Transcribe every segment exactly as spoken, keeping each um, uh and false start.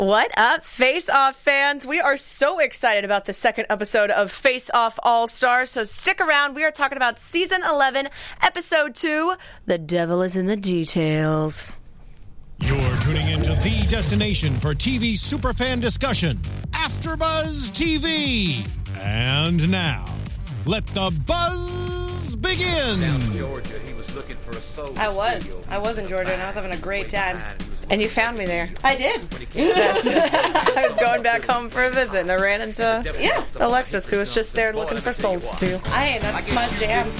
What up, Face Off fans? We are so excited about the second episode of Face Off All-Stars, so stick around. We are talking about Season eleven, Episode two, The Devil is in the Details. You're tuning into the destination for T V superfan discussion, AfterBuzz T V. And now, let the buzz begin. Down in Georgia, he was looking for a soul I was. studio. I was in Georgia, and I was having a great time. And you found me there. I did. Yes. I was going back home for a visit, and I ran into Yeah. Alexis, who was just there looking for soul stew. Hey, that's my jam.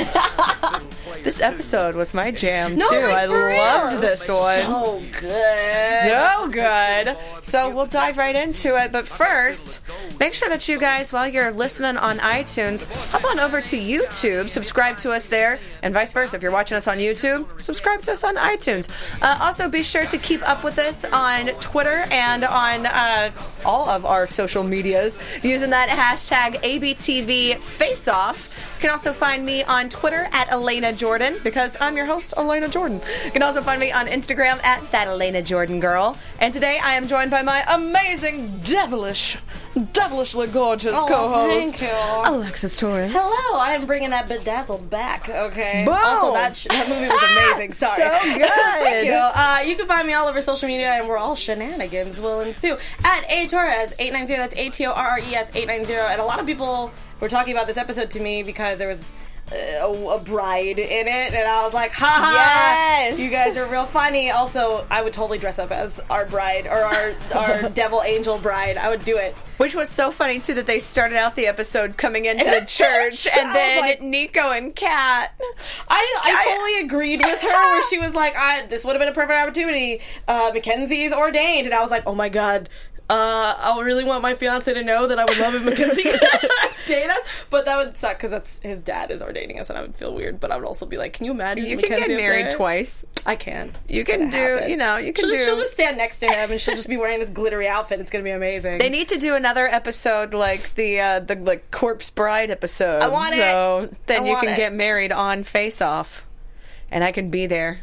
This episode was my jam, No, too. like, I for real. loved this one. So good. So good. So we'll dive right into it. But first, make sure that you guys, while you're listening on iTunes, hop on over to YouTube, subscribe to us there, and vice versa. If you're watching us on YouTube, subscribe to us on iTunes. Uh, also, be sure to keep up with us on Twitter and on uh, all of our social medias using that hashtag A B T V FaceOff. You can also find me on Twitter at Elena Jordan, because I'm your host, Elena Jordan. You can also find me on Instagram at that Elena Jordan girl. And today I am joined by my amazing, devilish, devilishly gorgeous Oh, co-host, thank you. Alexis Torres. Hello, I am bringing that bedazzled back, okay? Boom. Also, that, sh- that movie was amazing. Sorry. So good. Thank you. Uh, you can find me all over social media, and we're all shenanigans will ensue. At A Torres eight nine zero, that's A T O R R E S eight nine zero. And a lot of people were talking about this episode to me because there was uh, a, a bride in it, and I was like, ha ha! Yes. You guys are real funny. Also, I would totally dress up as our bride, or our, our devil angel bride. I would do it. Which was so funny, too, that they started out the episode coming into the church, I and was then like- Nico and Kat. I, I I- totally agreed with her where she was like, I, this would have been a perfect opportunity. Uh, Mackenzie's ordained. And I was like, oh my god, uh, I really want my fiance to know that I would love if Mackenzie could date us. But that would suck because that's his dad is ordaining us, and I would feel weird. But I would also be like, can you imagine? You can Mackenzie get up married there? twice. I can. You It's can gonna do, happen. you know, you can she'll do... just, she'll just stand next to him, and she'll just be wearing this glittery outfit. It's going to be amazing. They need to do another episode like the uh, the like Corpse Bride episode. I want it. So then I you want can it. get married on Face Off. And I can be there.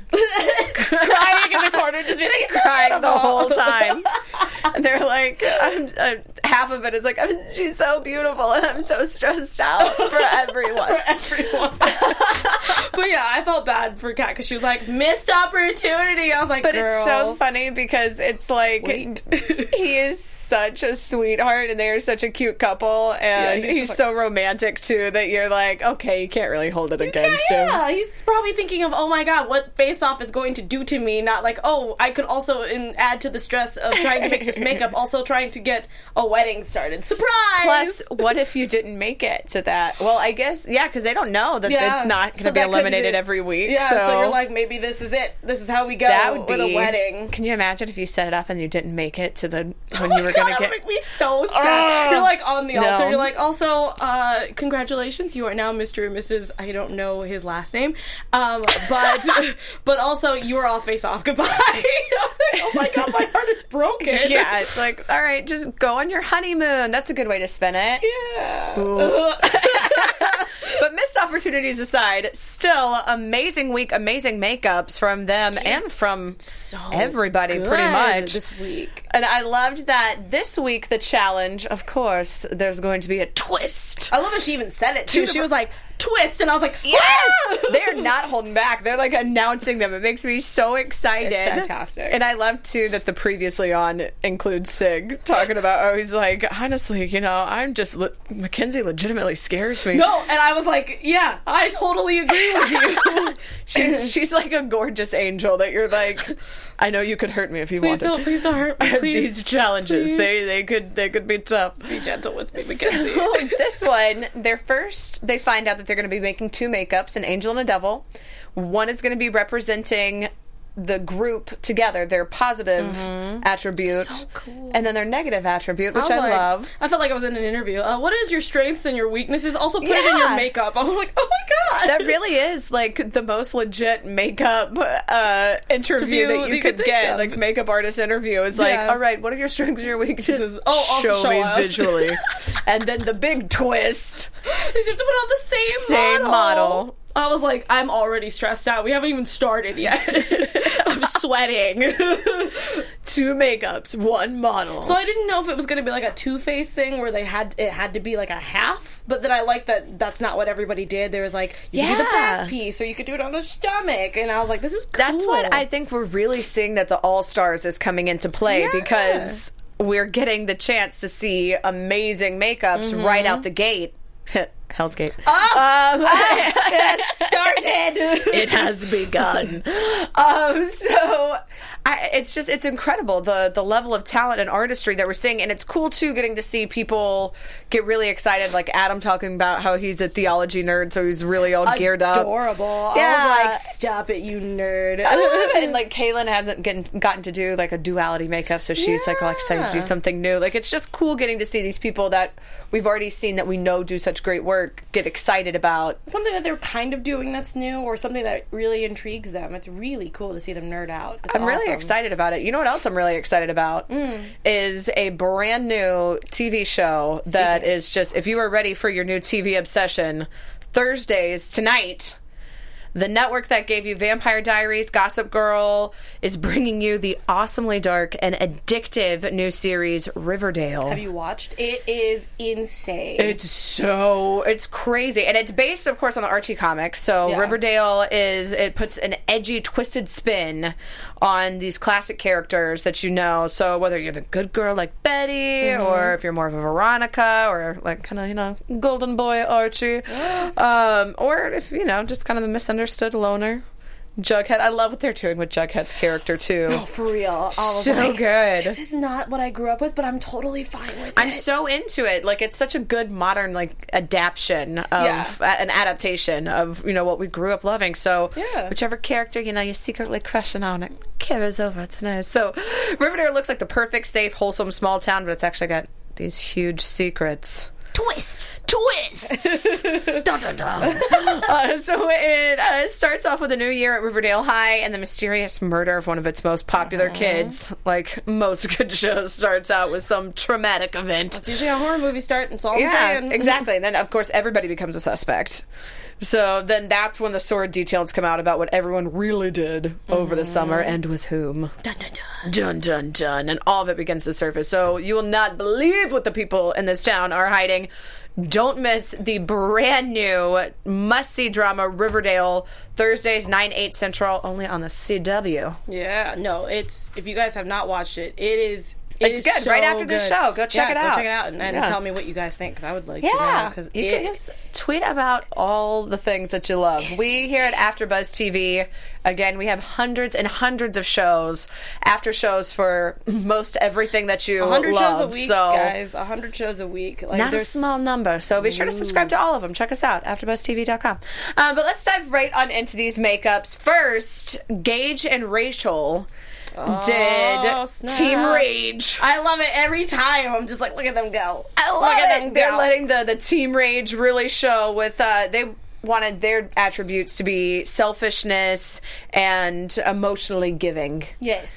crying in the corner, just being like, Crying the whole time. And they're like, I'm, uh, half of it is like, I'm, she's so beautiful and I'm so stressed out for everyone. for everyone. But yeah, I felt bad for Kat because she was like, missed opportunity. I was like, But girl. it's so funny because it's like, Wait. he is such a sweetheart and they are such a cute couple. And Yeah, he's he's, just so romantic too that you're like, okay, you can't really hold it against yeah, him. yeah, he's probably thinking of, oh my god, what Face Off is going to do to me. Not like, oh, I could also in, add to the stress of trying to make this makeup, also trying to get a wedding started. Surprise! Plus, what if you didn't make it to that? Well, I guess, yeah, because they don't know that Yeah. it's not going to So be that could eliminated be- every week. Yeah, so, so, you're like, maybe this is it. This is how we go that would be with a wedding. Can you imagine if you set it up and you didn't make it to the when Oh you my were God, going to that get? would make me so sad. Oh. You're like on the altar. No. You're like, also, uh, congratulations, you are now Mister and Missus I don't know his last name, um, but but also you are all Face Off. Goodbye. I'm like, oh my god, my heart is broken. Yeah, it's like, all right, just go on your honeymoon. That's a good way to spend it. Yeah. But missed opportunities aside, still amazing week, amazing makeups from them and from So everybody, good pretty much. this week. And I loved that this week, the challenge, of course, there's going to be a twist. I love how she even said it too. To She the- was like, twist, and I was like, Yes! They're not holding back. They're like announcing them. It makes me so excited. It's fantastic. And I love too that the previously on includes Sig talking about, oh, he's like, honestly, you know, I'm just, le- Mackenzie legitimately scares me. no, and I was like, yeah, I totally agree with you. She's, she's like a gorgeous angel that you're like, I know you could hurt me if you Please wanted. don't, please don't hurt I me. have Please these challenges. please. They they could they could be tough. be gentle with me, Mackenzie. So this one, they're first, they find out that they're going to be making two makeups, an angel and a devil. One is going to be representing the group together, their positive attribute, So cool. and then their negative attribute, which was I like- love. I felt like I was in an interview. Uh, what is your strengths and your weaknesses? Also put it in your Yeah. makeup. I was like, oh my god. That really is like the most legit makeup uh, interview Interview that you you could could think get. of. Like makeup artist interview is like, Yeah. all right, what are your strengths and your weaknesses? Oh, also show, show me us. visually. And then the big twist, You have to put on the same, same model. I was like, I'm already stressed out. We haven't even started yet. I'm sweating. Two makeups, one model. So I didn't know if it was going to be like a Two-Face thing where they had it had to be like a half, but then I like that that's not what everybody did. There was like, you yeah. could do the back piece or you could do it on the stomach. And I was like, this is cool. That's what I think we're really seeing that the All-Stars is coming into play Yeah. because we're getting the chance to see amazing makeups mm-hmm. right out the gate. Hell's Gate. Oh, um, it has started. It has begun. Um, so I, it's just it's incredible the the level of talent and artistry that we're seeing, and it's cool too getting to see people get really excited, like Adam talking about how he's a theology nerd, so he's really all geared up. Adorable. Yeah. I was like, stop it, you nerd. I love it. And like Kaylin hasn't gotten, gotten to do like a duality makeup, so she's yeah. like all excited to do something new. Like it's just cool getting to see these people that we've already seen that we know do such great work get excited about something that they're kind of doing that's new or something that really intrigues them. It's really cool to see them nerd out. It's I'm awesome. really excited about it. You know what else I'm really excited about mm. is a brand new T V show Speaking that of. is just, if you are ready for your new T V obsession, Thursdays tonight. The network that gave you Vampire Diaries, Gossip Girl, is bringing you the awesomely dark and addictive new series, Riverdale. Have you watched? It is insane. It's so, it's crazy. And it's based, of course, on the Archie comics. So yeah. Riverdale is, it puts an edgy, twisted spin on these classic characters that you know. So whether you're the good girl like Betty, mm-hmm. or if you're more of a Veronica, or like kind of, you know, golden boy Archie, um, or if, you know, just kind of the misunderstood loner. Jughead. I love what they're doing with Jughead's character, too. No, for real. So like, good. This is not what I grew up with, but I'm totally fine with it. I'm so into it. Like, it's such a good modern, like, adaptation of, yeah. uh, an adaptation of, you know, what we grew up loving. So, yeah. whichever character, you know, you're secretly crushing on, it carries over. It's nice. So, Riverdale looks like the perfect, safe, wholesome, small town, but it's actually got these huge secrets. Twists! Twists! dun, dun, dun. Uh, so it uh, starts off with a new year at Riverdale High and the mysterious murder of one of its most popular uh-huh. kids. Like most good shows, starts out with some traumatic event. That's usually how horror movies start. That's all yeah, I'm saying. Exactly. And then, of course, everybody becomes a suspect. So then that's when the sordid details come out about what everyone really did mm-hmm. over the summer and with whom. Dun, dun, dun. Dun, dun, dun. And all of it begins to surface. So you will not believe what the people in this town are hiding. Don't miss the brand new must-see drama Riverdale, Thursdays, nine, eight Central, only on the C W. Yeah, no, it's, if you guys have not watched it, it is... It it's is good. So right after good. this show. Go check yeah, it go out. check it out and, and yeah. tell me what you guys think, because I would like yeah. to know. Cause you it, can just tweet about all the things that you love. We here at AfterBuzz T V, again, we have hundreds and hundreds of shows, after shows for most everything that you one hundred love. shows a week, so, guys. one hundred shows a week. Like, not a small number. So be sure to subscribe to all of them. Check us out, after buzz t v dot com. Um, but let's dive right on into these makeups. First, Gage and Rachel Oh, did snap. Team Rage. I love it every time. I'm just like, look at them go. I love look it. At them They're go. letting the, the Team Rage really show with, uh, they wanted their attributes to be selfishness and emotionally giving. Yes.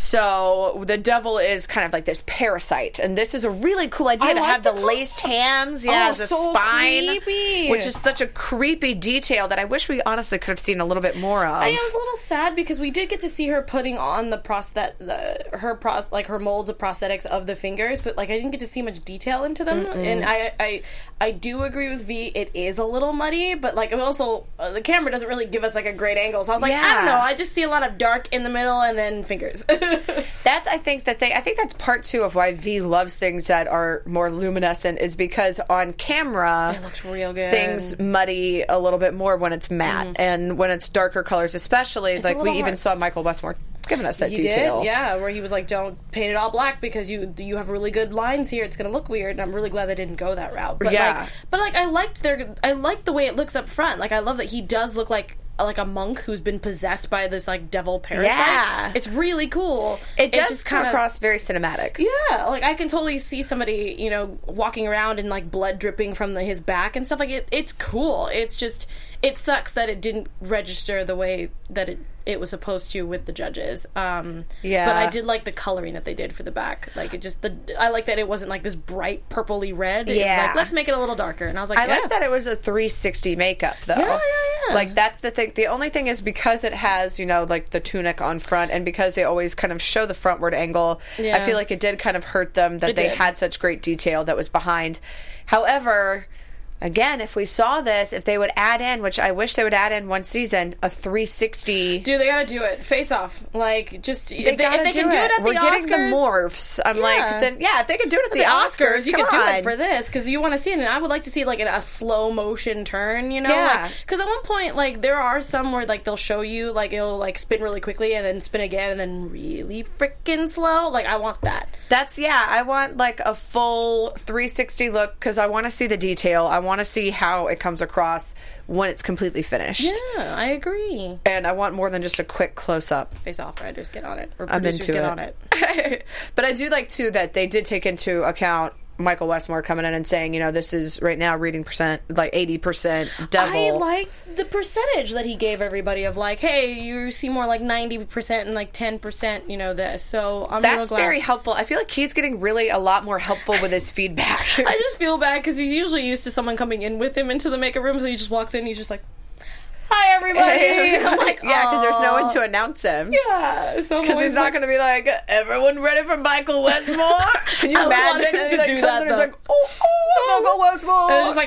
So the devil is kind of like this parasite, and this is a really cool idea I to like have the, the laced hands, yeah, oh, the so spine, creepy. which is such a creepy detail that I wish we honestly could have seen a little bit more of. I was a little sad because we did get to see her putting on the prosthet, the her pro, like her molds of prosthetics of the fingers, but like I didn't get to see much detail into them. Mm-mm. And I, I, I do agree with V. It is a little muddy, but like also uh, the camera doesn't really give us like a great angle. So I was like, yeah. I don't know. I just see a lot of dark in the middle and then fingers. That's I think that they I think that's part two of why V loves things that are more luminescent, is because on camera it looks real good. Things muddy a little bit more when it's matte mm. and when it's darker colors, especially it's like we hard. even saw Michael Westmore giving us that he detail. Did, yeah, where he was like, "Don't paint it all black because you you have really good lines here. It's going to look weird." And I'm really glad they didn't go that route. But yeah, like, but like I liked their I liked the way it looks up front. Like I love that he does look like like a monk who's been possessed by this like devil parasite. Yeah, it's really cool. It does it just come kinda, across very cinematic. Yeah, like I can totally see somebody, you know, walking around and like blood dripping from the, his back and stuff. Like it, it's cool. It's just it sucks that it didn't register the way that it it was supposed to with the judges. Um, yeah, but I did like the coloring that they did for the back. Like it just the I like that it wasn't like this bright purpley red. It yeah, was like, let's make it a little darker. And I was like, I yeah. like that it was a three sixty makeup though. Yeah, yeah, Like, that's the thing. The only thing is because it has, you know, like the tunic on front, and because they always kind of show the frontward angle, Yeah. I feel like it did kind of hurt them that It they did. had such great detail that was behind. However, again, if we saw this, if they would add in, which I wish they would add in one season, a three sixty. Dude, they gotta do it. Face off. Like, just They if they, gotta if they do can do it. it at We're the getting Oscars, the morphs. I'm Yeah. like, then yeah, if they could do it at the, the Oscars, Oscars, you come could do on. it for this because you want to see it, and I would like to see like a slow motion turn, you know? Yeah. Because at one point, like there are some where like they'll show you like it'll like spin really quickly and then spin again and then really freaking slow. Like I want that. That's yeah. I want like a full three sixty look because I want to see the detail. I want to see how it comes across when it's completely finished. Yeah, I agree. And I want more than just a quick close up. Face off, writers, get on it, or I'm producers, into get it. on it. But I do like too that they did take into account Michael Westmore coming in and saying, you know, this is right now reading percent like eighty percent devil. I liked the percentage that he gave everybody of like, hey, you see more like ninety percent and like ten percent, you know, this. So I'm real That's glad. very helpful. I feel like he's getting really a lot more helpful with his feedback. I just feel bad because he's usually used to someone coming in with him into the makeup room, so he just walks in and he's just like, hi, everybody. And I'm like, yeah, because there's no "Aw." one to announce him. Yeah, so I'm Because always he's not like, going to be like, everyone ready for Michael Westmore? Can you I imagine? wanted And to he, like, do comes that, in and he's though. like, oh, oh, Michael Westmore. And it's just like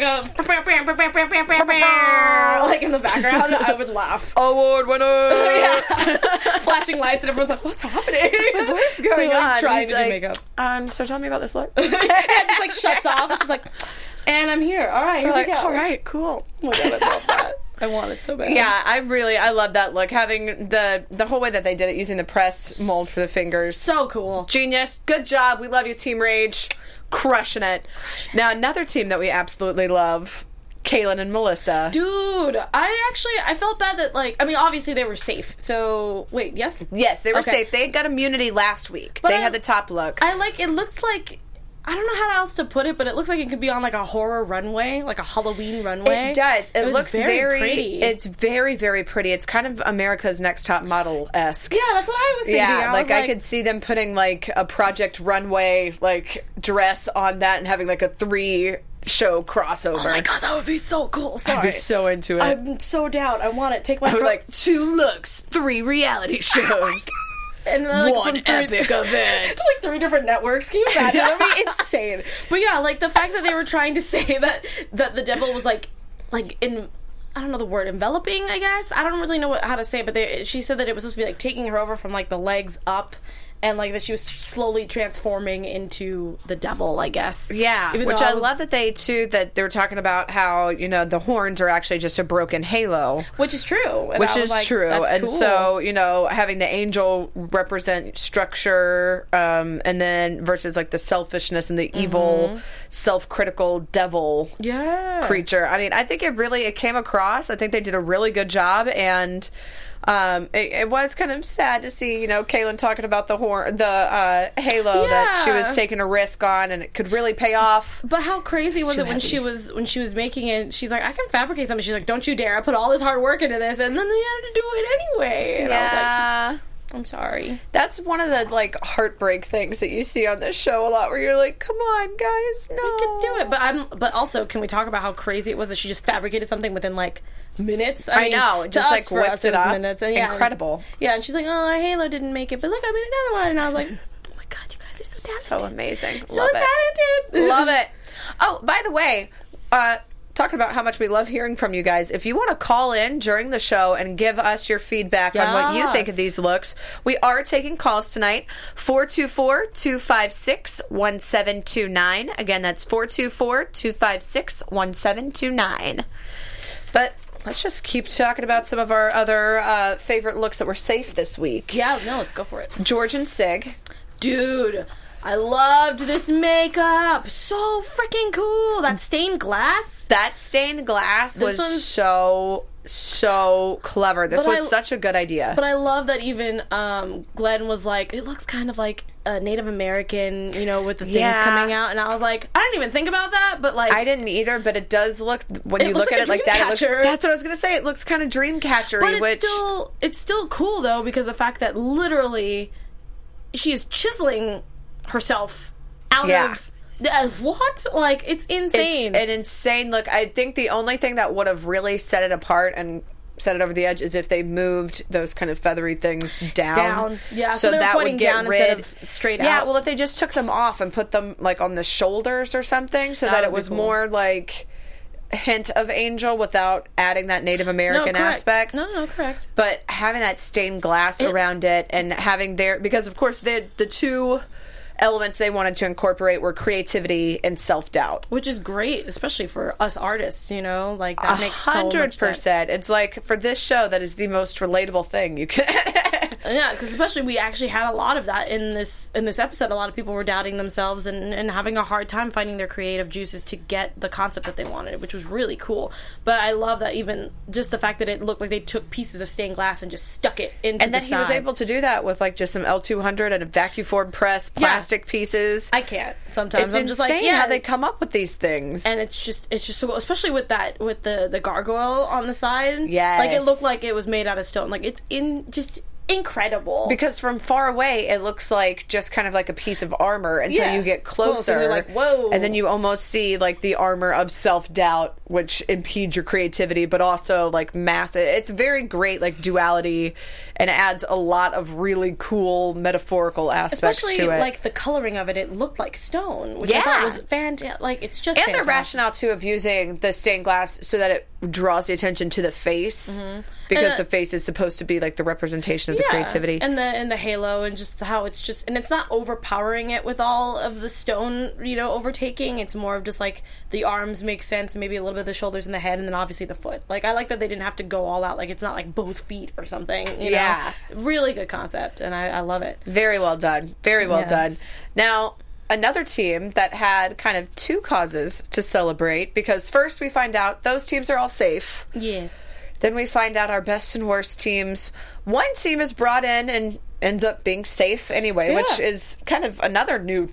a like in the background. I would laugh. award winner. Yeah. Flashing lights and everyone's like, what's happening? What's going So, like, on? trying He's to like, do makeup. Um, so tell me about this look. Yeah, it just like shuts off. It's just like, and I'm here. All right, here We're like, we go. all right, cool. Oh my god, I love that. I want it so bad. Yeah, I really, I love that look. Having the the whole way that they did it, using the press mold for the fingers. So cool. Genius. Good job. We love you, Team Rage. Crushing it. Now, another team that we absolutely love, Kaylin and Melissa. Dude, I actually, I felt bad that, like, I mean, obviously they were safe. So, wait, yes? Yes, they were Okay. safe. They got immunity last week. But they I- had the top look. I like, it looks like, I don't know how else to put it, but it looks like it could be on, like, a horror runway, like a Halloween runway. It does. It, was looks very very, pretty. it's very, very pretty. It's kind of America's Next Top Model-esque. Yeah, that's what I was thinking. Yeah, I like, was I could see them putting like a Project Runway like dress on that and having like a three show crossover. Oh my god, that would be so cool. Sorry. I'd be so into it. I'm so down. I want it. Take my I would pro- like two looks, three reality shows, and then, like, one from three- epic event. It's like three different networks. Can you imagine? That'd be insane. But yeah, like the fact that they were trying to say that that the devil was like like in I don't know the word enveloping. I guess I don't really know what, how to say it, but they, she said that it was supposed to be like taking her over from like the legs up. And, like, that she was slowly transforming into the devil, I guess. Yeah, Even which though I was- love that they, too, that they were talking about how, you know, the horns are actually just a broken halo. Which is true. And Which I was is like, true. That's And cool. so, you know, having the angel represent structure, um, and then versus, like, the selfishness and the evil, self-critical devil yeah. creature. I mean, I think it really, it came across. I think they did a really good job, and... Um, it, it was kind of sad to see, you know, Kaylin talking about the horn, the uh, halo that she Yeah. was taking a risk on, and it could really pay off. But how crazy was too it when heavy. she was when she was making it? She's like, I can fabricate something. She's like, don't you dare! I put all this hard work into this, and then they had to do it anyway. And I was like, I'm sorry. That's one of the like heartbreak things that you see on this show a lot, where you're like, "Come on, guys, no, We can do it." But I'm. But also, can we talk about how crazy it was that she just fabricated something within like minutes? I know, to just, us, like, for whipped us, it was up. minutes. And, yeah, Incredible. Yeah, and she's like, "Oh, Halo didn't make it, but look, I made another one." And I was like, "Oh my god, you guys are so talented, So amazing, so love it, talented, love it." Oh, by the way, uh, talking about how much we love hearing from you guys. If you want to call in during the show and give us your feedback on what you think of Yes. these looks, we are taking calls tonight. four two four, two five six, one seven two nine. Again, that's four two four, two five six, one seven two nine. But let's just keep talking about some of our other uh, favorite looks that were safe this week. Yeah, no, let's go for it, George and Sig. dude. I loved this makeup. So freaking cool. That stained glass. That stained glass This was one's- so, so clever. This But was I- such a good idea. But I love that even um, Glenn was like, it looks kind of like a Native American, you know, with the things Yeah. coming out. And I was like, I didn't even think about that, but like, I didn't either, but it does look, when It you looks look at like it a like that, it looks, Dreamcatcher. that's what I was going to say. It looks kind of Dreamcatcher-y, but it's which... still, it's still cool though, because the fact that literally she is chiseling herself out Yeah. of uh, what? Like, it's insane. It's an insane look. I think the only thing that would have really set it apart and set it over the edge is if they moved those kind of feathery things down. Down. Yeah, so they were pointing down instead of straight Yeah, out. well, if they just took them off and put them, like, on the shoulders or something so that, That it would be was cool. more, like, hint of angel without adding that Native American no, correct. aspect. No, no, correct. But having that stained glass It- around it and having their... Because, of course, the the two elements they wanted to incorporate were creativity and self-doubt. Which is great, especially for us artists, you know? Like, that A makes so hundred much sense. percent. It's like, for this show, that is the most relatable thing you can... Yeah, because especially we actually had a lot of that in this in this episode. A lot of people were doubting themselves and, and having a hard time finding their creative juices to get the concept that they wanted, which was really cool. But I love that even just the fact that it looked like they took pieces of stained glass and just stuck it into And the then he was side. able to do that with, like, just some L two hundred and a vacuum form press, plastic pieces. I can't sometimes. It's I'm insane just like, yeah, how they come up with these things. and it's just it's just so cool, especially with that with the the gargoyle on the side. Yes. Like it looked like it was made out of stone. Like it's in just incredible. Because from far away, it looks like just kind of like a piece of armor until Yeah. you get Close, closer. and you're like, whoa. And then you almost see, like, the armor of self-doubt, which impedes your creativity, but also, like, mass. It's very great, like, duality, and adds a lot of really cool metaphorical aspects especially to it. like the coloring of it, it looked like stone, which Yeah. I thought was fantastic. Like it's just and fantastic. the rationale, too, of using the stained glass so that it draws the attention to the face. Because And, uh, the face is supposed to be, like, the representation of the creativity. and the and the halo and just how it's just and it's not overpowering it with all of the stone, you know, overtaking. It's more of just like the arms make sense, and maybe a little bit of the shoulders and the head, and then obviously the foot. Like I like that they didn't have to go all out. Like it's not like both feet or something. You Yeah. know? Really good concept, and I, I love it. Very well done. Very well Yeah. done. Now, another team that had kind of two causes to celebrate, because first we find out those teams are all safe. Yes. Then we find out our best and worst teams. One team is brought in and ends up being safe anyway, Yeah. which is kind of another new,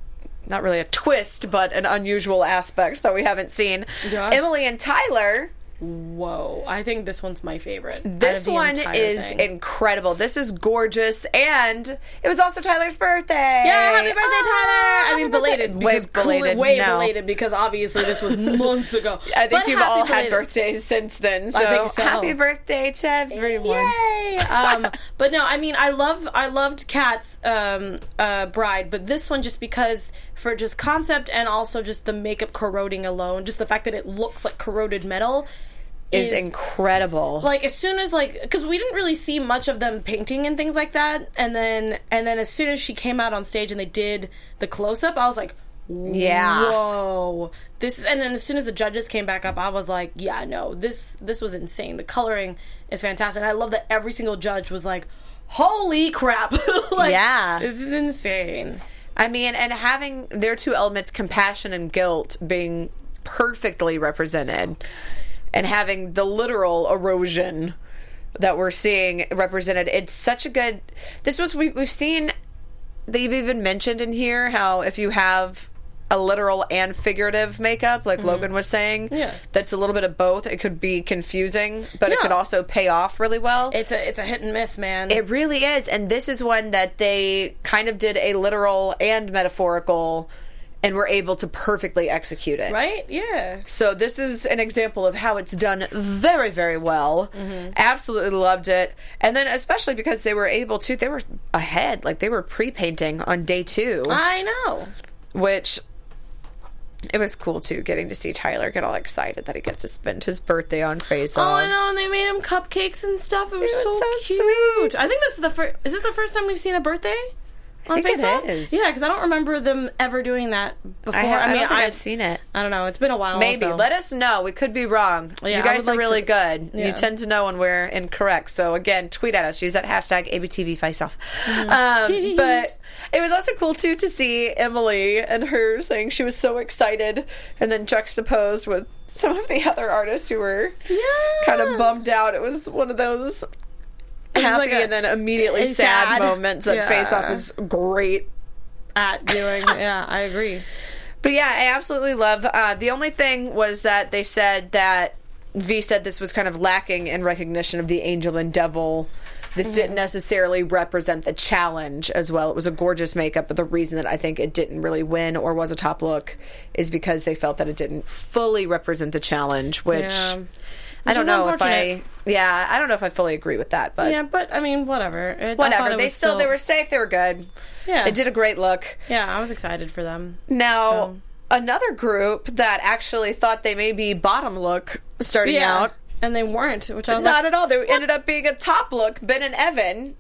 not really a twist, but an unusual aspect that we haven't seen. Yeah. Emily and Tyler. Whoa, I think this one's my favorite. out This of the one entire is thing. incredible. This is gorgeous, and it was also Tyler's birthday. Yeah, happy birthday, Ah, Tyler! I happy mean, birthday. belated. Way because cle- belated. Way no. belated, because obviously this was months ago. I think But you've happy all had belated. birthdays since then, so, think so. happy birthday to everyone. Yay! um, but no, I mean, I love, I loved Kat's um, uh, bride, but this one just because for just concept and also just the makeup corroding alone, just the fact that it looks like corroded metal Is incredible. like as soon as like because we didn't really see much of them painting and things like that, and then and then as soon as she came out on stage and they did the close up, I was like, Yeah. whoa, this is. And then as soon as the judges came back up, I was like, yeah, no, this this was insane. The coloring is fantastic, and I love that every single judge was like, holy crap, like, Yeah. this is insane. I mean, and having their two elements, compassion and guilt, being perfectly represented, and having the literal erosion that we're seeing represented. It's such a good... This was... We, we've seen... They've even mentioned in here how if you have a literal and figurative makeup, like Logan was saying, Yeah. that's a little bit of both. It could be confusing, but it Yeah. could also pay off really well. It's a it's a hit and miss, man. It really is, and this is one that they kind of did a literal and metaphorical, and were able to perfectly execute it. right? Yeah. So this is an example of how it's done very, very well. Mm-hmm. Absolutely loved it. And then especially because they were able to, they were ahead, like they were pre-painting on day two, I know. which... It was cool, too, getting to see Tyler get all excited that he gets to spend his birthday on Face Oh, Off. I know, and they made him cupcakes and stuff. It was, It was so, so cute. sweet. I think this is the first. Is this the first time we've seen a birthday on I think Face it Off? is. Yeah, because I don't remember them ever doing that before. I, ha- I mean, don't think I- I've seen it. I don't know. It's been a while. Maybe. so. Let us know. We could be wrong. Yeah, you I guys would are like really to- good. Yeah. You tend to know when we're incorrect. So, again, tweet at us. Use that hashtag A B T V Faceoff. Mm-hmm. Um, but it was also cool, too, to see Emily and her saying she was so excited, and then juxtaposed with some of the other artists who were Yeah. kind of bummed out. It was one of those was happy like a- and then immediately it's sad, sad. moments that Yeah. Face Off is great. at doing. Yeah, I agree. But yeah, I absolutely love. Uh, the only thing was that they said that V said this was kind of lacking in recognition of the angel and devil. This Mm-hmm. didn't necessarily represent the challenge as well. It was a gorgeous makeup, but the reason that I think it didn't really win or was a top look is because they felt that it didn't fully represent the challenge, which Yeah. I don't is know if I. unfortunate. Yeah, I don't know if I fully agree with that, but Yeah, but I mean, whatever. It, I thought whatever. it They was still, they were safe. They were good. Yeah, They did a great look. Yeah, I was excited for them. Now, So- another group that actually thought they may be bottom look starting Yeah, out. and they weren't, which I was Not like, at all. They ended up being a top look. Ben and Evan.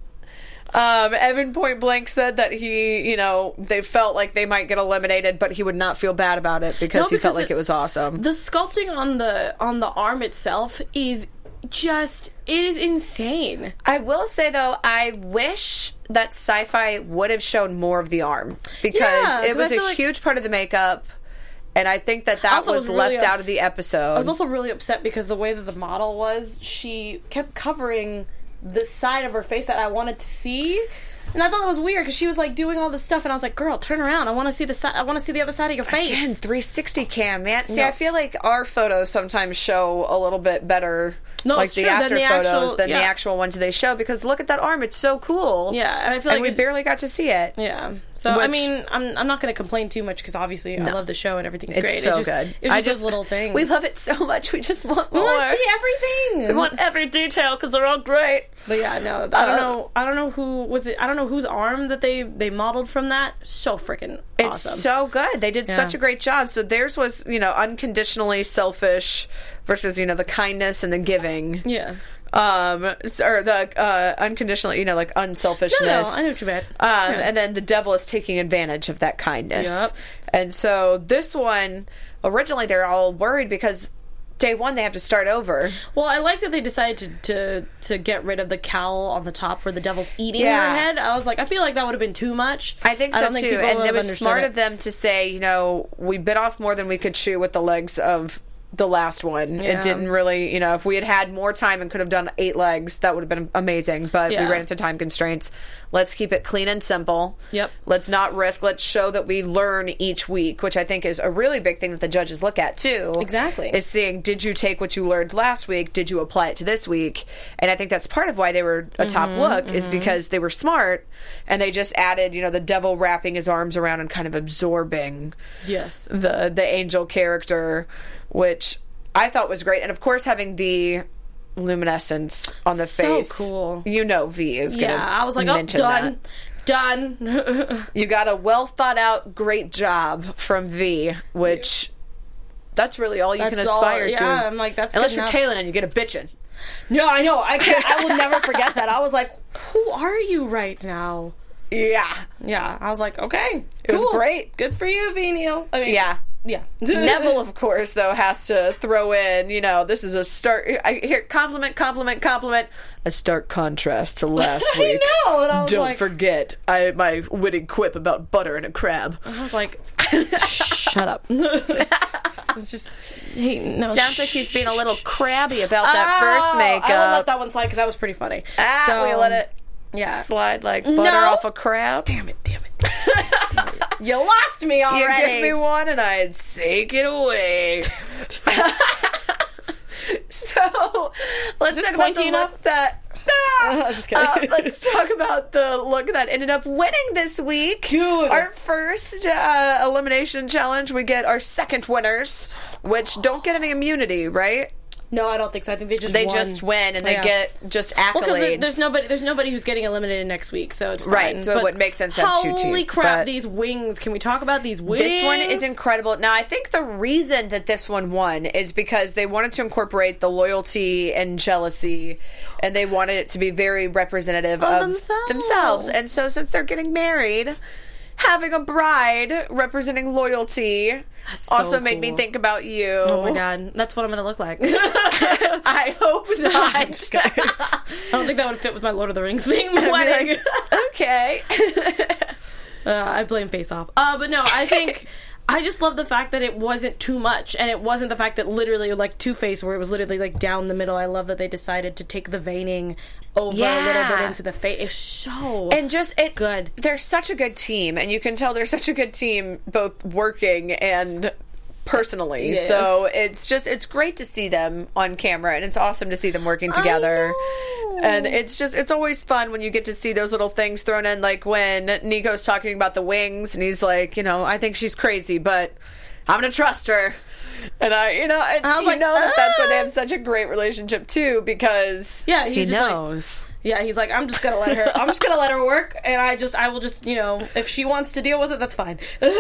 Um, Evan point blank said that he, you know, they felt like they might get eliminated, but he would not feel bad about it because No, he felt because like it- it was awesome. the sculpting on the on the arm itself is just it is insane. I will say though, I wish that Sci-Fi would have shown more of the arm because Yeah, it 'cause was I a feel like- huge part of the makeup, and I think that that Also was, was really left out ups- of the episode. I was also really upset because the way that the model was, she kept covering the side of her face that I wanted to see. And I thought that was weird because she was like doing all this stuff, and I was like, "Girl, turn around! I want to see the side. I want to see the other side of your face." Again, three sixty cam, man. See, No. I feel like our photos sometimes show a little bit better, No, like it's the true, than after the photos actual- than yeah. the actual ones they show. Because look at that arm; it's so cool. Yeah, and I feel like and we it's- barely got to see it. Yeah. So I Which- mean, I'm I'm not going to complain too much because obviously I love the show and everything's It's great. so it's just, good. It's just, I those little things. We love it so much. We just want We more. want to see everything. We want every detail because they're all great. But yeah, no, I don't Uh, know. I don't know who was it. I don't know whose arm that they they modeled from that. So freaking It's awesome. so good. They did Yeah. such a great job. So theirs was, you know, unconditionally selfish versus, you know, the kindness and the giving. yeah. Um, or the uh, unconditional, you know, like unselfishness. No, no, I know what you meant. Um, Yeah. And then the devil is taking advantage of that kindness. Yep. And so this one, originally they're all worried because day one they have to start over. Well, I like that they decided to, to to get rid of the cowl on the top where the devil's eating Yeah. her head. I was like, I feel like that would have been too much. I think so don't think too. people And would it have was understood smart it. of them to say, you know, we bit off more than we could chew with the legs of the last one. Yeah. It didn't really, you know, if we had had more time and could have done eight legs, that would have been amazing. But Yeah. we ran into time constraints. Let's keep it clean and simple. Yep. Let's not risk. Let's show that we learn each week, which I think is a really big thing that the judges look at too. Exactly. Is seeing, did you take what you learned last week? Did you apply it to this week? And I think that's part of why they were a top Mm-hmm, look is because they were smart and they just added, you know, the devil wrapping his arms around and kind of absorbing Yes. the the angel character, which I thought was great. And of course, having the luminescence on the So face. cool. You know, V is going to Yeah, I was like, oh, mention done. that. Done. You got a well thought out, great job from V, which that's really all you That's can all- aspire to. yeah, I'm like, that's unless good you're enough. Kaylin and you get a bitchin'. No, I know. I can't, I will never forget that. I was like, who are you right now? Yeah, Yeah. I was like, okay. it was cool. great. Good for you, V. Neil. I mean, Yeah. Yeah. Neville, of course, though, has to throw in, you know, this is a stark. I hear compliment, compliment, compliment. A stark contrast to last I week. know. And I was Don't like, forget I my witty quip about butter and a crab. I was like, shut up. It's just, hey, no. Sounds like he's being a little crabby about that Oh, first makeup. I will let that one slide because that was pretty funny. ah, So, we let it yeah. slide like butter No. off a crab. Damn it, damn it. You lost me You already. give me one and I'd take it away. So let's this talk about pointy the enough? look that. I'm just kidding. Uh, let's talk about the look that ended up winning this week. Dude. Our first uh, elimination challenge, we get our second winners, which don't get any immunity, right? No, I don't think so. I think they just They won. just win and they Yeah. get just Well, because accolades. there's nobody, there's nobody who's getting eliminated next week, so it's Right, fine. so it But wouldn't make sense to have two Holy teams, crap! but- These wings. Can we talk about these wings? This one is incredible. Now, I think the reason that this one won is because they wanted to incorporate the loyalty and jealousy, and they wanted it to be very representative Of of themselves. themselves. And so, since they're getting married, having a bride representing loyalty so also made me cool. think about you. Oh my god, that's what I'm gonna look like. I hope not. I don't think that would fit with my Lord of the Rings theme I'd be wedding. like, okay. Uh, I blame Face Off. Uh, but no, I think I just love the fact that it wasn't too much, and it wasn't the fact that literally like Two Face, where it was literally like down the middle. I love that they decided to take the veining over a little Yeah. bit into the face. It's so And just it good. They're such a good team, and you can tell they're such a good team both working and personally. Yes. So it's just it's great to see them on camera, and it's awesome to see them working together. know. And it's just it's always fun when you get to see those little things thrown in, like when Nico's talking about the wings, and he's like, you know, I think she's crazy, but I'm gonna trust her. And I, you know, and I was you like, know that that's why they "Ah." have such a great relationship too, because Yeah, he he's just like- knows. Yeah, he's like, I'm just gonna let her. I'm just gonna let her work, and I just, I will just, you know, if she wants to deal with it, that's fine.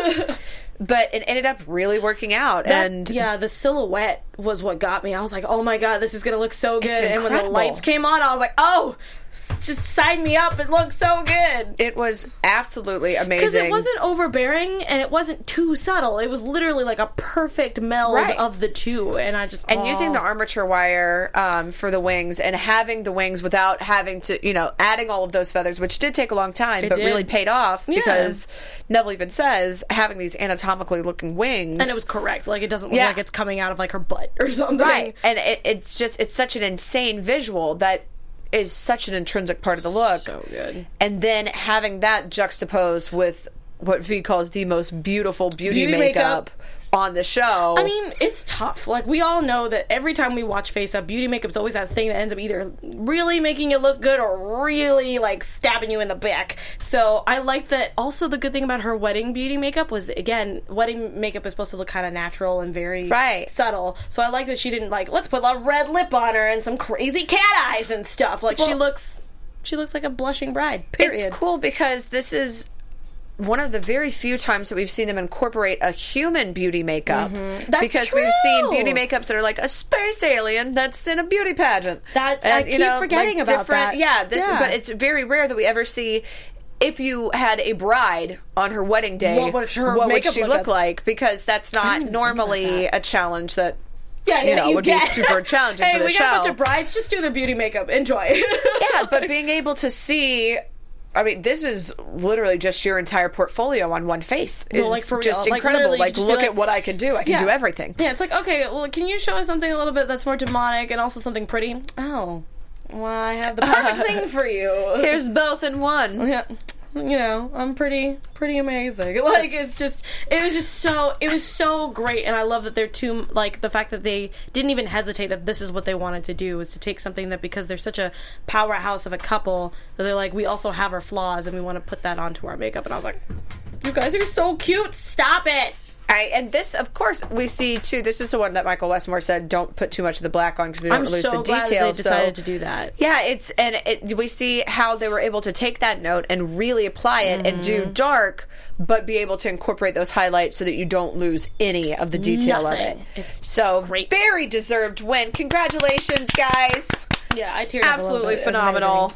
But it ended up really working out, That- and yeah, the silhouette was what got me. I was like, oh my god, this is gonna look so good. It's And when the incredible. lights came on, I was like, oh, s- just sign me up. It looks so good. it was absolutely amazing. Because it wasn't overbearing and it wasn't too subtle. It was literally like a perfect meld Right. of the two. And I just and aw. using the armature wire um, for the wings, and having the wings without having to, you know, adding all of those feathers, which did take a long time, It but did. really paid off Yeah. because Neville even says having these anatomically looking wings. And it was correct. Like, it doesn't look Yeah. like it's coming out of like her butt or something. right. And it, it's just, it's such an insane visual that is such an intrinsic part of the look. So good. And then having that juxtaposed with what V calls the most beautiful beauty, Beauty makeup, makeup. on the show. I mean, it's tough. Like, we all know that every time we watch Face Up, beauty makeup's always that thing that ends up either really making it look good or really, like, stabbing you in the back. So I like that. Also, the good thing about her wedding beauty makeup was, again, wedding makeup is supposed to look kind of natural and very Right. subtle. So I like that she didn't, like, let's put a red lip on her and some crazy cat eyes and stuff. Like, she Well- looks... She looks like a blushing bride, period. It's cool because this is one of the very few times that we've seen them incorporate a human beauty makeup. That's because we've seen true. beauty makeups that are like a space alien that's in a beauty pageant. That- I keep forgetting about different, that. Yeah, this, Yeah. but it's very rare that we ever see. If you had a bride on her wedding day, What would her what would makeup she look look like? like? Because that's not didn't even think about normally a challenge that Yeah, you yeah, know, you would be get. super challenging hey, for the we got a show. bunch of brides. Just do their beauty makeup. Enjoy. Yeah, but being able to see, I mean, this is literally just your entire portfolio on one face. It's No, like, for real. just Like, incredible. literally, Like, just be look like- at what I can do. I can Yeah. do everything. Yeah, it's like, okay, well, can you show us something a little bit that's more demonic and also something pretty? Oh, well, I have the perfect thing for you. Here's both in one. Yeah. You know, I'm pretty, pretty amazing. Like, it's just, it was just so, it was so great, and I love that they're two, like, the fact that they didn't even hesitate that this is what they wanted to do, was to take something that, because they're such a powerhouse of a couple, that they're like, we also have our flaws, and we want to put that onto our makeup, and I was like, you guys are so cute, stop it! All right, and this, of course, we see too. This is the one that Michael Westmore said, "Don't put too much of the black on because we don't I'm lose so the glad that details." they decided so, to do that. yeah, it's and it, we see how they were able to take that note and really apply it and do Mm-hmm. dark, but be able to incorporate those highlights so that you don't lose any of the detail of it. Nothing. It's so great. very deserved win. Congratulations, guys! Yeah, I teared up a little Absolutely bit. It was phenomenal. amazing.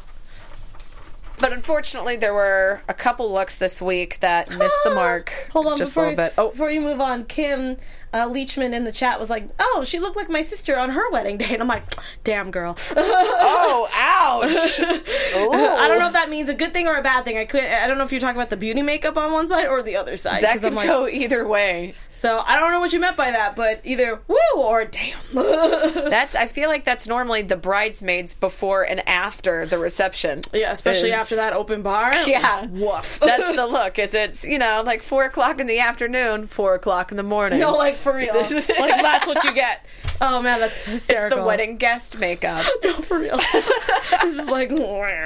But unfortunately, there were a couple looks this week that missed the mark. Hold on, just before a little you, bit. Oh, before you move on, Kim uh, Leachman in the chat was like, "Oh, she looked like my sister on her wedding day," and I'm like, "Damn, girl." oh, ouch! I don't know if that means a good thing or a bad thing. I could. I don't know if you're talking about the beauty makeup on one side or the other side. That 'cause could I'm like, go either way. So I don't know what you meant by that, but either woo or damn. That's. I feel like that's normally the bridesmaids before and after the reception. Yeah, especially Is- after that open bar. Yeah. Woof. That's the look. Is it's you know like four o'clock in the afternoon, four o'clock in the morning. No, like for real. Like that's what you get. Oh man, that's hysterical. It's the wedding guest makeup. No, for real. This is like,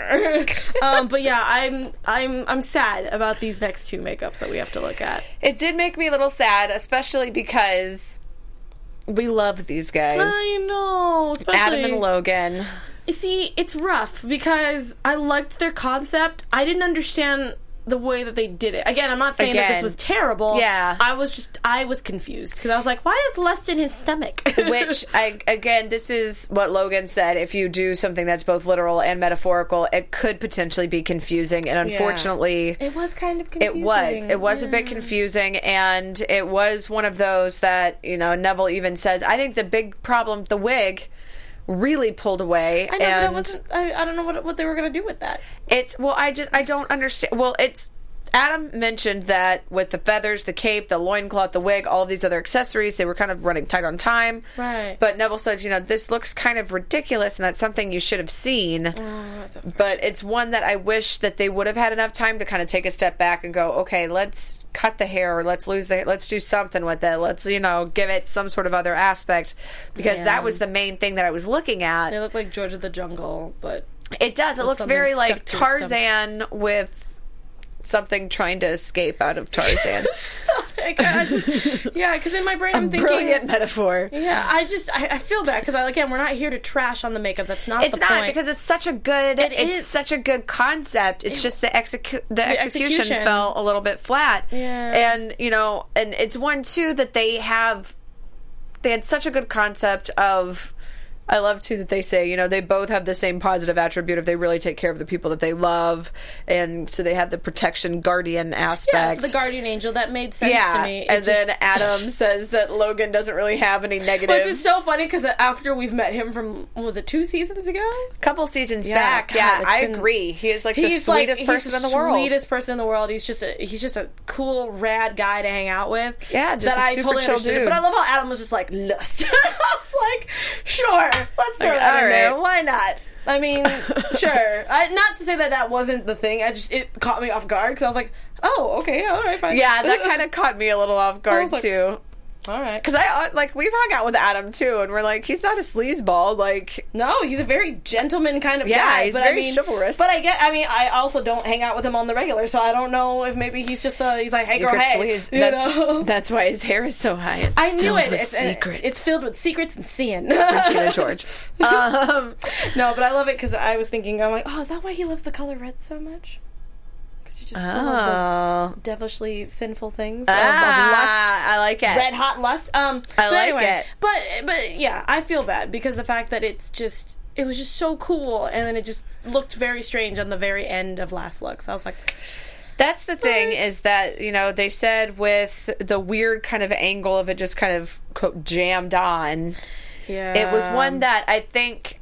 um, but yeah, I'm I'm I'm sad about these next two makeups that we have to look at. It did make me a little sad, especially because we love these guys. I know, especially Adam and Logan. You see, it's rough because I liked their concept. I didn't understand the way that they did it. Again, I'm not saying that this Again. was terrible. Yeah. I was just, I was confused because I was like, why is lust in his stomach? Which, I, again, this is what Logan said. If you do something that's both literal and metaphorical, it could potentially be confusing. And unfortunately, it was kind of it confusing. was. It was a bit Yeah. confusing. And it was one of those that, you know, Neville even says, I think the big problem, the wig, really pulled away. I know, and but it wasn't, I, I don't know what, what they were going to do with that. It's well, I just I don't understand. Well, it's Adam mentioned that with the feathers, the cape, the loincloth, the wig, all of these other accessories, they were kind of running tight on time. Right. But Neville says, you know, this looks kind of ridiculous, and that's something you should have seen. Oh, that's a- But it's one that I wish that they would have had enough time to kind of take a step back and go, okay, let's cut the hair, or let's lose the hair, let's do something with it. Let's, you know, give it some sort of other aspect, because Yeah. that was the main thing that I was looking at. They look like George of the Jungle, but It does. It looks something very stuck like to his stomach. Tarzan with something trying to escape out of Tarzan. I just- Yeah, because in my brain I'm thinking... Brilliant metaphor. Yeah, I just, I, I feel bad, because, again, we're not here to trash on the makeup. That's not It's the not, point. because it's such a good, It it's is. such a good concept. It's just the, execu- the, execution, execution. fell a little bit flat. Yeah. And, you know, and it's one, too, that they have, they had such a good concept of... I love, too, that they say, you know, they both have the same positive attribute if they really take care of the people that they love. And so they have the protection guardian aspect. Yeah, it's the guardian angel. That made sense yeah. to me. It And just- then Adam says that Logan doesn't really have any negative. Which is so funny, because after we've met him from, what was it, two seasons ago? couple seasons Yeah, back. God, yeah, it's I been- agree. He is like the He's like, sweetest he's person in the world. Sweetest person in the world. He's just a he's just a cool, rad guy to hang out with. Yeah, just that a I super totally chill understood. dude. But I love how Adam was just like lust. I was like, sure, let's throw Like, that all in there. right. Why not? I mean, sure. I, not to say that that wasn't the thing. I just it caught me off guard, because I was like, oh, okay, all right, fine. Yeah, that kind of caught me a little off guard, was like, too. all right. Because I, uh, like, we've hung out with Adam, too, and we're like, he's not a sleazeball. Like, No, he's a very gentleman kind of Yeah, guy. he's but very I mean, chivalrous. But I get, I mean, I also don't hang out with him on the regular, so I don't know if maybe he's just a, he's like, hey girl, secret hey. sleaze. You That's, know? that's why his hair is so high. It's I knew filled it. with It's, secrets. it's filled with secrets and sin. Gina George. Um, No, but I love it, because I was thinking, I'm like, oh, is that why he loves the color red so much? Because you just full of oh. those devilishly sinful things. of- of Ah, I like it. lust. Red hot lust. Um, I but like anyway, it. But but yeah, I feel bad because the fact that it's just it was just so cool, and then it just looked very strange on the very end of last look. So I was like, That's the thing What? is that, you know, they said with the weird kind of angle of it just kind of, quote, jammed on. yeah, It was one that I think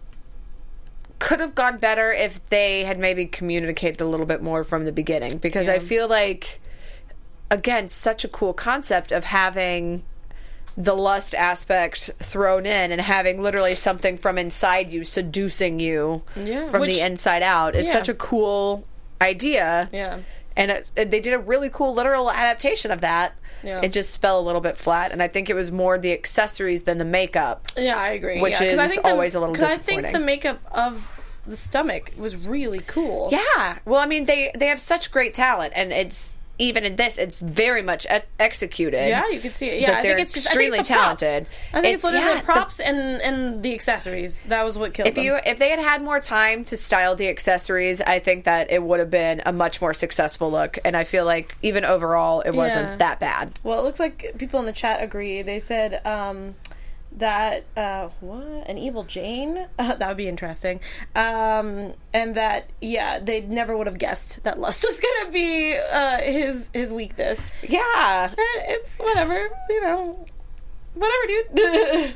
could have gone better if they had maybe communicated a little bit more from the beginning. Because Yeah. I feel like, again, such a cool concept of having the lust aspect thrown in and having literally something from inside you seducing you Yeah, from which- the inside out is yeah. such a cool idea. yeah. And it, it- they did a really cool literal adaptation of that. Yeah. It just fell a little bit flat, and I think it was more the accessories than the makeup. Yeah, I agree. Which yeah, 'cause I is think the- always a little 'cause I disappointing. think the makeup of the stomach was really cool. Yeah. Well, I mean, they they have such great talent, and it's even in this, it's very much e- executed. Yeah, you can see it. Yeah, that I they're think it's just, extremely I think it's the props. talented. I think it's, literally yeah, the props and and the accessories. That was what killed If them. you if they had had more time to style the accessories, I think that it would have been a much more successful look. And I feel like even overall, it wasn't Yeah. that bad. Well, it looks like people in the chat agree. They said um, that uh, what an evil Jane. Uh, that would be interesting. Um, and that yeah, they never would have guessed that lust was gonna be uh, his his weakness. Yeah. Eh, It's whatever, you know, whatever, dude.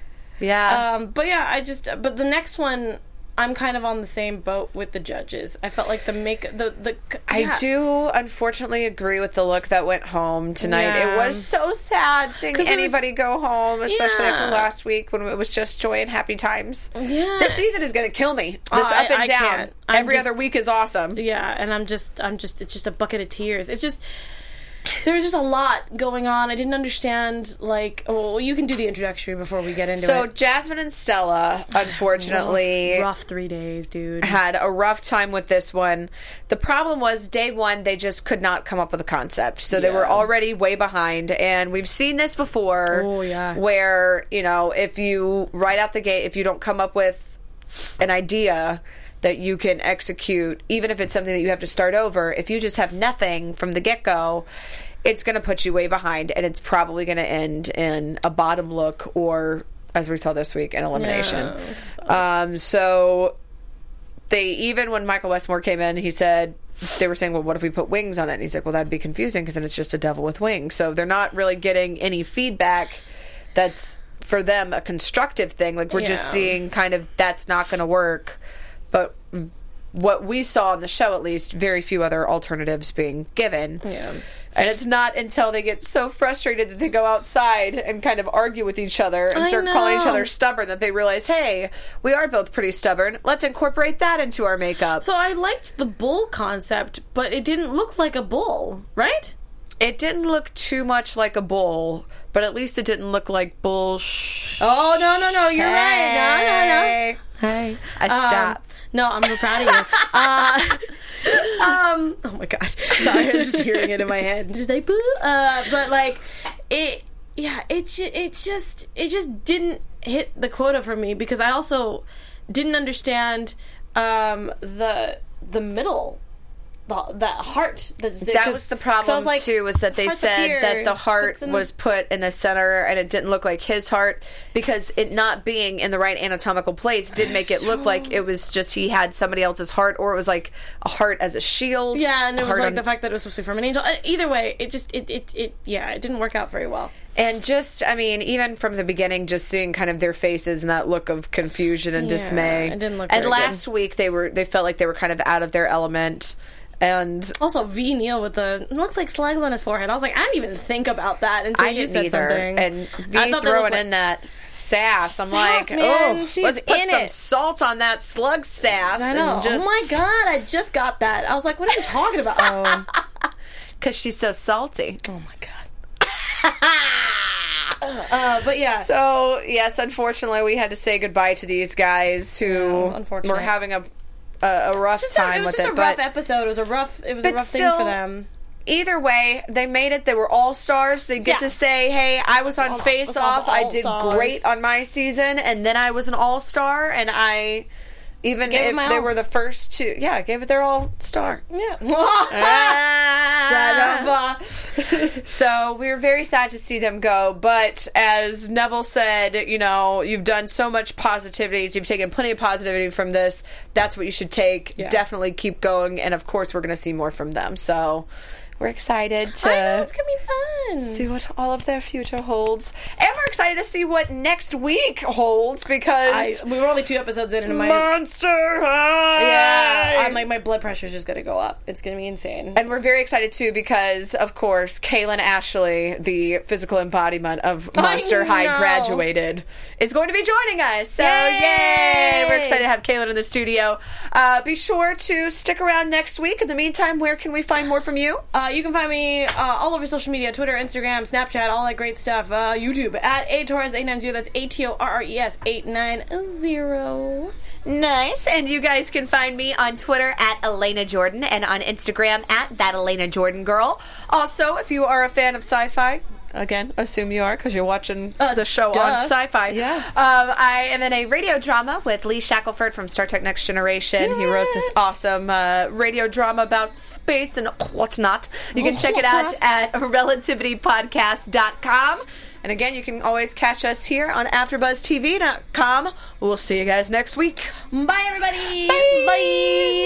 Yeah. um, but yeah, I just but the next one. I'm kind of on the same boat with the judges. I felt like the make the the. I yeah. do unfortunately agree with the look that went home tonight. Yeah. It was so sad seeing 'Cause it was- anybody go home, especially Yeah. after last week when it was just joy and happy times. Yeah. This season is going to kill me. This Oh, I- up and I down. can't. I'm Every just- other week is awesome. Yeah, and I'm just, I'm just, it's just a bucket of tears. It's just, there was just a lot going on. I didn't understand, like, oh, well, you can do the introductory before we get into So it. Jasmine and Stella, unfortunately, rough, rough three days, dude. had a rough time with this one. The problem was day one, they just could not come up with a concept. So they Yeah. were already way behind. And we've seen this before. Oh, yeah. Where, you know, if you, right out the gate, if you don't come up with an idea that you can execute, even if it's something that you have to start over, if you just have nothing from the get-go, it's going to put you way behind. And it's probably going to end in a bottom look or, as we saw this week, an elimination. Yeah, Um, so they, even when Michael Westmore came in, he said, they were saying, well, what if we put wings on it? And he's like, well, that'd be confusing because then it's just a devil with wings. So they're not really getting any feedback that's, for them, a constructive thing. Like, we're just Yeah. seeing kind of that's not going to work. But what we saw on the show, at least, very few other alternatives being given. Yeah. And it's not until they get so frustrated that they go outside and kind of argue with each other and I start calling each know. other stubborn that they realize, hey, we are both pretty stubborn. Let's incorporate that into our makeup. So I liked the bull concept, but it didn't look like a bull, right? It didn't look too much like a bull, but at least it didn't look like bullsh. Oh, no, no, no, you're right. No, no, no. Hey. Hey. I Um, stopped. no, I'm real proud of you. uh, um, oh my god. Sorry, I was just hearing it in my head. Just like, boo. Uh, but like, it, yeah, it ju- it just it just didn't hit the quota for me because I also didn't understand um, the the middle. The, that heart. The, the, that was the problem, was like, too, was that they said here, that the heart was the... put in the center and it didn't look like his heart because it not being in the right anatomical place did make it so... look like it was just he had somebody else's heart, or it was like a heart as a shield. Yeah, and it was like on... the fact that it was supposed to be from an angel. Either way, it just, it, it, it, yeah, it didn't work out very well. And just, I mean, even from the beginning, just seeing kind of their faces and that look of confusion and yeah, dismay. It didn't look And very last good. week, they were, they felt like they were kind of out of their element. And also V Neil with the it looks like slugs on his forehead. I was like, I didn't even think about that until I you didn't said either. something. And V throwing like, in that sass. I'm sass, like, man, oh, she's let's put in some it. salt on that slug sass. I know. And just... Oh my god, I just got that. I was like, what are you talking about? Oh, because she's so salty. Oh my god. uh, but yeah. So yes, unfortunately, we had to say goodbye to these guys who yeah, were having a. A, a rough it time a, it was with just it, a rough but, episode. It was a rough. It was a rough still, thing for them. Either way, they made it. They were all stars. They get yeah. to say, "Hey, I was on all, Face Off. I did stars. great on my season, and then I was an all star, and I." Even gave if they all. were the first two, yeah, gave it their all star. Yeah. ah, so we were very sad to see them go. But as Neville said, you know, you've done so much positivity. You've taken plenty of positivity from this. That's what you should take. Yeah. Definitely keep going. And of course, we're going to see more from them. So we're excited to I know, it's gonna be fun. See what all of their future holds, and we're excited to see what next week holds because I, we were only two episodes in, and my Monster High. Yeah, I'm like my blood pressure is just gonna go up. It's gonna be insane, and we're very excited too because, of course, Kaylin Ashley, the physical embodiment of Monster High, graduated, is going to be joining us. So yay! yay! We're excited to have Kaylin in the studio. Uh, be sure to stick around next week. In the meantime, where can we find more from you? Uh, you can find me uh, all over social media, Twitter, Instagram, Snapchat, all that great stuff. Uh, YouTube, at A Torres eight nine zero. That's A T O R R E S eight nine zero. Nice. And you guys can find me on Twitter at Elena Jordan and on Instagram at That Elena Jordan Girl. Also, if you are a fan of sci-fi, again, assume you are because you're watching uh, the show duh. on Sci-Fi. Yeah. Um, I am in a radio drama with Lee Shackelford from Star Trek Next Generation. Yay. He wrote this awesome uh, radio drama about space and whatnot. You can check it out at relativity podcast dot com. And again, you can always catch us here on after buzz T V dot com. We'll see you guys next week. Bye, everybody. Bye. Bye.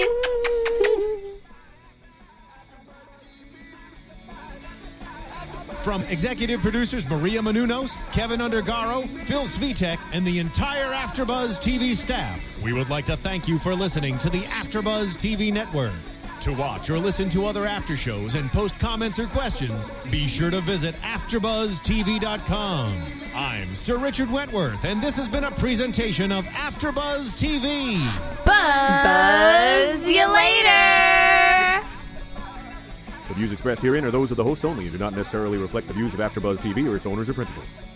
From executive producers Maria Menounos, Kevin Undergaro, Phil Svitek, and the entire AfterBuzz T V staff, we would like to thank you for listening to the AfterBuzz T V network. To watch or listen to other after shows and post comments or questions, be sure to visit after buzz T V dot com. I'm Sir Richard Wentworth, and this has been a presentation of AfterBuzz T V. Buzz you later! The views expressed herein are those of the hosts only and do not necessarily reflect the views of AfterBuzz T V or its owners or principals.